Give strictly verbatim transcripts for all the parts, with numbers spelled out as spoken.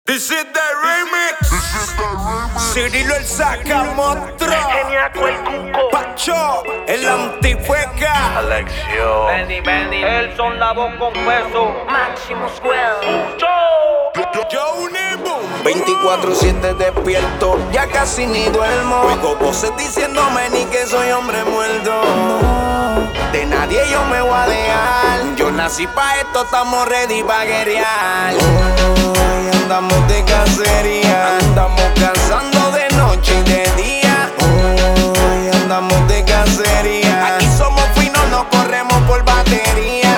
This is the remix. Cirilo el Sacamostro. Geniaco el Cuco. Pacho, el antifueca. Alexio. Bendy, Bendy. Él son la voz con peso. Máximo Swell. Yo Nemo. veinticuatro siete despierto, ya casi ni duermo. Oigo voces diciéndome ni que soy hombre muerto. No, de nadie yo me voy a dejar. Yo nací pa' esto, estamos ready pa' guerrear. Hoy andamos de cacería, andamos cazando de noche y de día. Hoy andamos de cacería, aquí somos finos, no corremos por batería.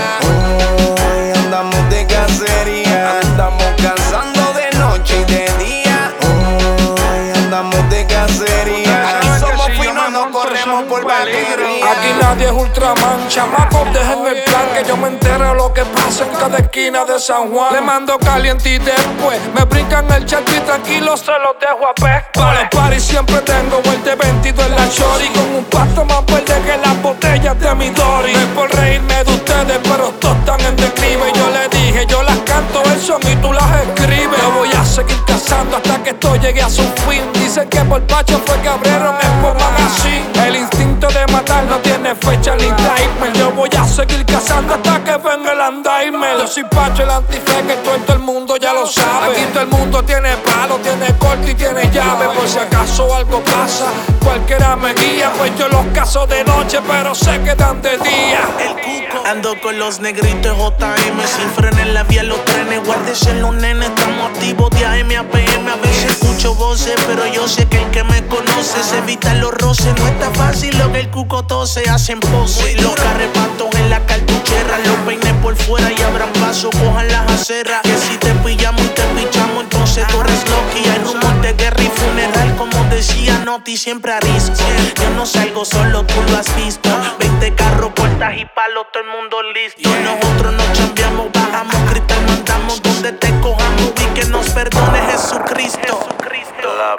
Hoy andamos de cacería, andamos cazando de noche y de día. Hoy andamos de cacería, aquí somos finos, no corremos por batería. Aquí nadie es Ultraman, chamacos, dejen el plan, que yo me entero lo que pasa en cada esquina de San Juan. Le mando caliente y después me brincan el charco y tranquilo se los dejo a pez. Para el party siempre tengo vuelta veintidós en la shorty, con un pasto más verde que las botellas de mi Dory. No es por reírme de ustedes, pero todos están en declive. Y yo le dije, yo las canto el son y tú las escribes. Yo voy a seguir cazando hasta que esto llegue a su fin. Dicen que por Pacho fue que abrieron Expo Magazine. El instinto de matar no tiene fecha ni timer. Yo voy a seguir cazando hasta que venga el Alzheimer. Yo soy Pacho el antifeca y todo, todo el mundo ya lo sabe. Aquí todo el mundo tiene palo, tiene corte y tiene llave. Por si acaso algo pasa, cualquiera me guía. Pues yo los caso de noche, pero se quedan de día. El Cuco. Ando con los negritos J M, sin freno en la vía los trenes. Guárdese los nenes, estamos activos de A M a P M. A veces escucho voces, pero yo sé que el que me conoce se evita los roces. No está fácil lo que el Cuco tose, hacen pose. Los carrepatos en la cartuchera, los peines por fuera y abran paso, cojan las aceras. Que si te pillamos y te pichamos, entonces tú eres Loki. Hay rumor de guerra y funeral, como decía Noti, siempre a risco. Yo no salgo solo, tú lo has visto. veinte carros, puertas y palos, todo el mundo listo. Nosotros nos chambeamos, bajamos, cristal, mandamos donde te cojamos y que nos perdone Jesucristo. La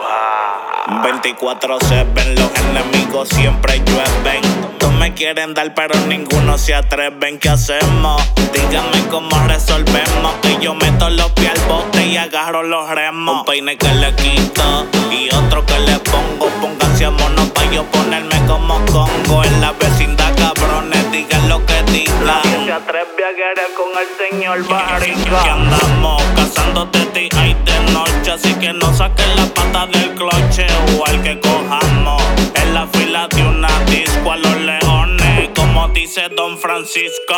bruja. veinticuatro siete, los enemigos siempre llueven. Todos me quieren dar, pero ninguno se atreven. ¿Qué hacemos? Díganme cómo resolvemos. Que yo meto los pies al bote y agarro los remos. Un peine que le quito y otro que le pongo. Pónganse a mono pa' yo ponerme como Congo. En la vecindad, cabrones, digan lo que digan. Nadie se atreve a guerrear con el señor Barriga. Que andamos cazándote ti hay de noche, así que no saques la pata del cloche o al que cojamos en la fila de una disco a los leones, como dice Don Francisco.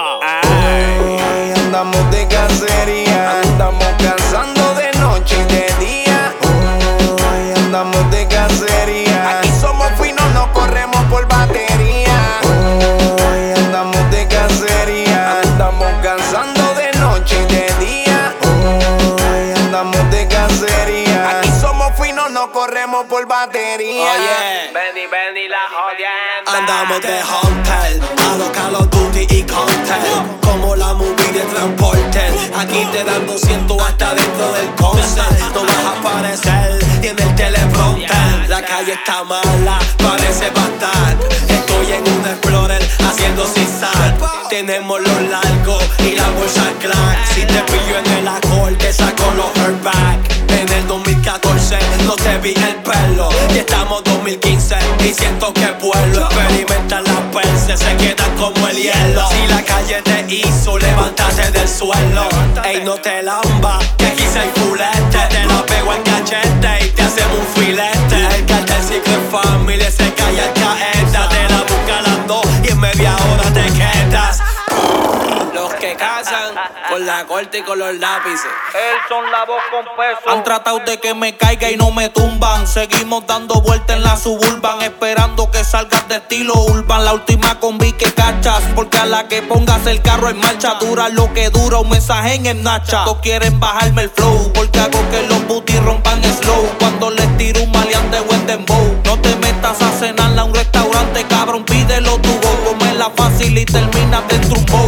Hoy andamos de cacería, andamos cazando de noche y de día. Hoy andamos de cacería, aquí somos finos, no corremos por batería. Hoy andamos de cacería, andamos cazando de noche y de día. Hoy andamos de cacería, aquí somos finos, no corremos por batería. Oye, Bendy, Bendy, la jodienda. andamos de hotel a los Call of Duty y Content, como la movie de Transporter. Aquí te dan doscientos hasta dentro del concert. No vas a aparecer ni en el teleprompter. La calle está mala, parece bastar. Estoy en un Explorer haciendo zigzag. Tenemos los largos y la bolsa crack. Si te pillo en el acorde, te saco los airbags. En el dos mil catorce no te vi el pelo y estamos dos mil quince y siento que vuelo. Experimenta las perses, se quedan como el hielo. Si la calle te hizo, levántate del suelo. Ey, no te lamba, que aquí soy fulete. Te la pego al cachete y te hacemos un filete. El cartel Secret Family se calla el caeta. Te la busca las dos y en media hora te quedas. Los que cazan con la corte y con los lápices. Él son la voz con peso. Han tratado de que me caiga y no me tumban. Seguimos dando vueltas en la suburban, esperando que salgas de estilo urban. La última combi que cachas, porque a la que pongas el carro en marcha dura lo que dura un mensaje en el Nacha. Todos quieren bajarme el flow, porque hago que los booty rompan slow. Cuando les tiro un maleante o en dembow. No te metas a cenar a un restaurante, cabrón, pídelo tu go. Comerla fácil y terminas dentro un bow.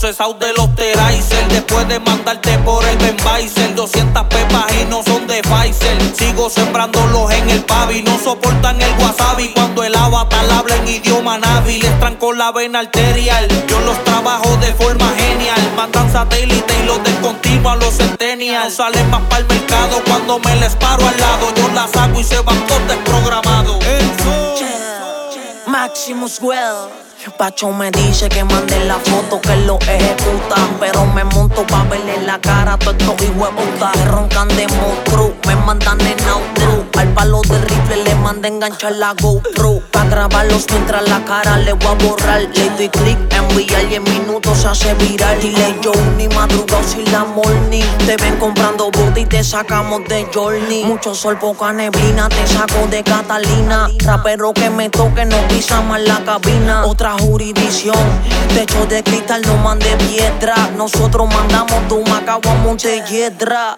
procesados de los Teraiser. Después de mandarte por el Benbaiser, doscientas pepas y no son de Pfizer. Sigo sembrándolos en el pavi, no soportan el wasabi. Cuando el avatar habla en idioma navi, les tranco la vena arterial. Yo los trabajo de forma genial. Mandan satélite y los descontinúo a los centennials. Salen más para el mercado cuando me les paro al lado. Yo las hago y se van todos desprogramados. Maximus Well. Pacho me dice que mande la foto que lo ejecutan, pero me monto pa' verle la cara a todos estos hijueputas que roncan de monstruo, me mandan en outro. Al palo de rifle le manda enganchar la GoPro pa' grabarlos mientras la cara le voy a borrar. Le doy click, enviar y en minutos se hace viral. Dile yo ni madrugado sin la morning. Te ven comprando bote y te sacamos de Journey. Mucho sol, poca neblina, te saco de Catalina. Rapero que me toque no pisa más la cabina. Otra jurisdicción, techo de cristal no mande piedra. Nosotros mandamos de Humacao a Montelledra.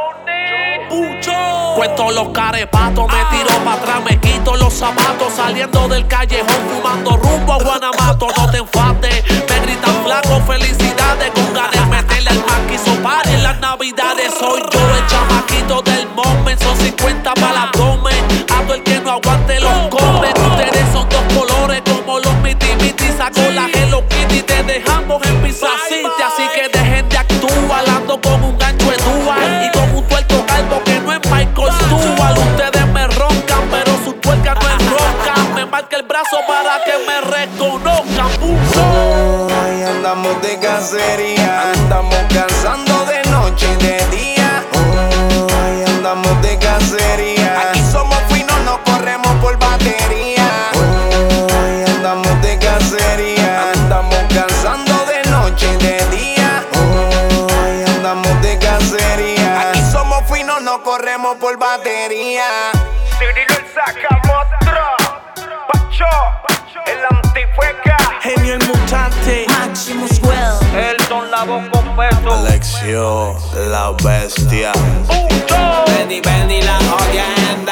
Cuento los carepatos, me tiro para atrás, me quito los zapatos. Saliendo del callejón, fumando rumbo a Guanamato. No te enfates, me gritan flaco, felicidades. Con ganas de meterle al maquizo par en las navidades. Soy yo el chamaquito del moment, son cincuenta para el abdomen. Ando el que no aguante los comes. Ustedes son dos colores como los miti miti. Saco la Hello Kitty, te dejamos en Pizza City. Así que dejen de actuar, ando con un gancho de dual y con un tuerto calvo que no es Michael Stewart. Ustedes me roncan, pero su tuerca no es roca. Me marca el brazo para que me reconozcan. Oh, hoy andamos de cacería, andamos cazando de noche y de día. Oh, hoy andamos de cacería. Aquí somos finos, no corremos por batería. Oh, hoy andamos de cacería, andamos cazando de noche y de día. Oh, hoy andamos de cacería. Aquí somos finos, no corremos por batería. Cirilo el sacamostro, Pacho, el antifueca, Genio el mutante, Maximus Well. el son la voz con peso. Alexio, la bestia. Benny Benny la jodienda.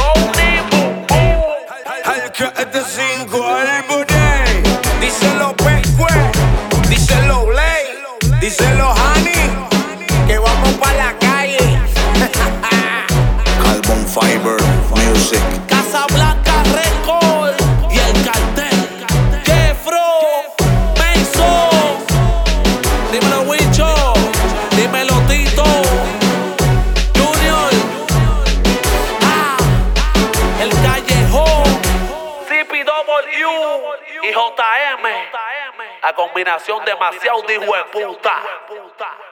Al que es de cinco al budey. Díselo Pescue, díselo Ley, díselo Honey, que vamos pa' la calle. Carbon Fiber Music. Casablanca Record y el cartel. Jeffro, Mason. Dímelo Wicho, dímelo Tito, Junior. Ah, el callejón. C P W y J M. A combinación demasiado de hijueputa.